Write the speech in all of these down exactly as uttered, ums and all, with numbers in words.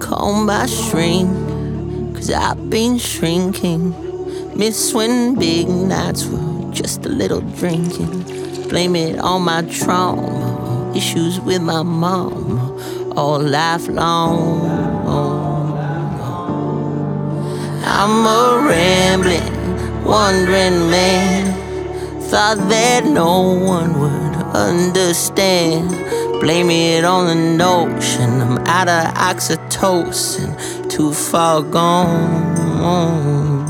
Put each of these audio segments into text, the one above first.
call my shrink, cause I've been shrinking. Miss when big nights were just a little drinking. Blame it on my trauma, issues with my mom, all life long. I'm a rambling, wandering man. Thought that no one would understand. Blame it on the notion I'm out of oxytocin, too far gone.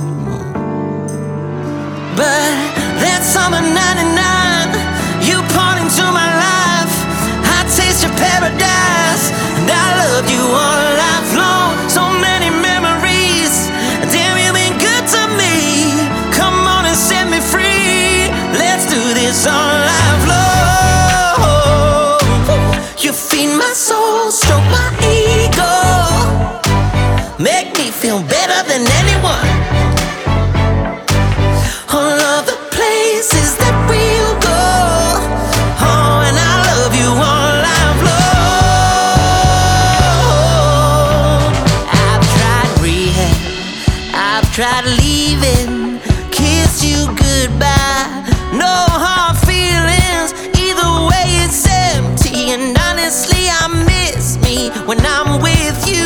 But that summer ninety-nine, you poured into my life. I taste your paradise, and I loved you all life long. So many memories, damn, you've been good to me. Come on and set me free. Let's do this all life long. You feed my soul, stroke my ego, make me feel better than anyone. All of the places that we'll go, oh, and I love you all life long. I've tried rehab, I've tried leaving, kissed you goodbye, no hard feelings, either way it's empty. And honestly I miss me when I'm with you.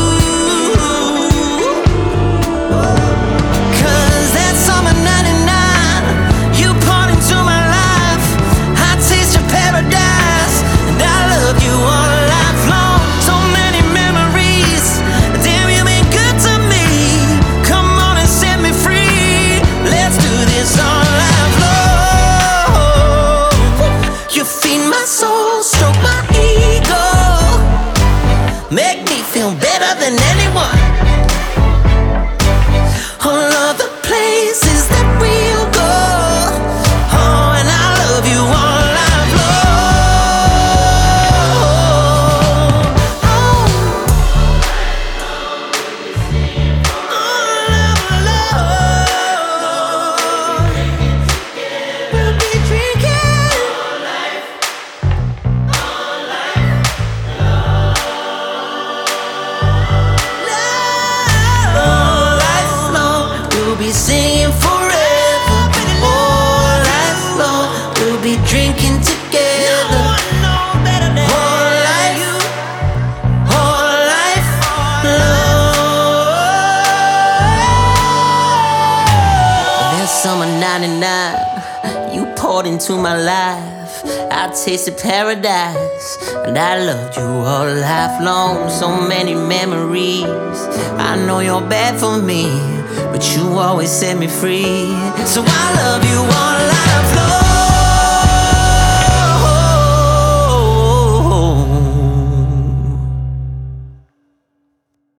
Make me feel better than anyone. All of the places that we'll go, oh, and I love you all life long. Oh, all life long. We'll be drinking all life, all life long. We'll be singing forever, all life long. We'll be drinking together, all life, all life long. That summer ninety-nine, you poured into my life. I tasted paradise, and I loved you all life long. So many memories, I know you're bad for me, but you always set me free. So I love you all